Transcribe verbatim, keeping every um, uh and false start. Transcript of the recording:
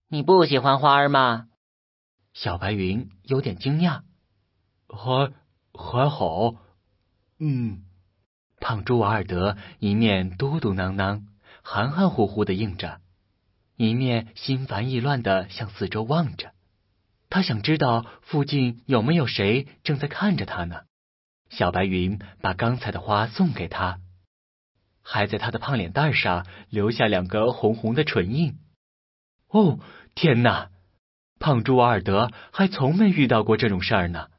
你不喜欢花儿吗？ 小白云有点惊讶。还还好，嗯。胖猪瓦尔德一面嘟嘟囔囔，含含糊糊地应着，一面心烦意乱地向四周望着。他想知道附近有没有谁正在看着他呢。小白云把刚才的花送给他，还在他的胖脸蛋上留下两个红红的唇印。哦，天哪！胖猪瓦尔德还从没遇到过这种事儿呢。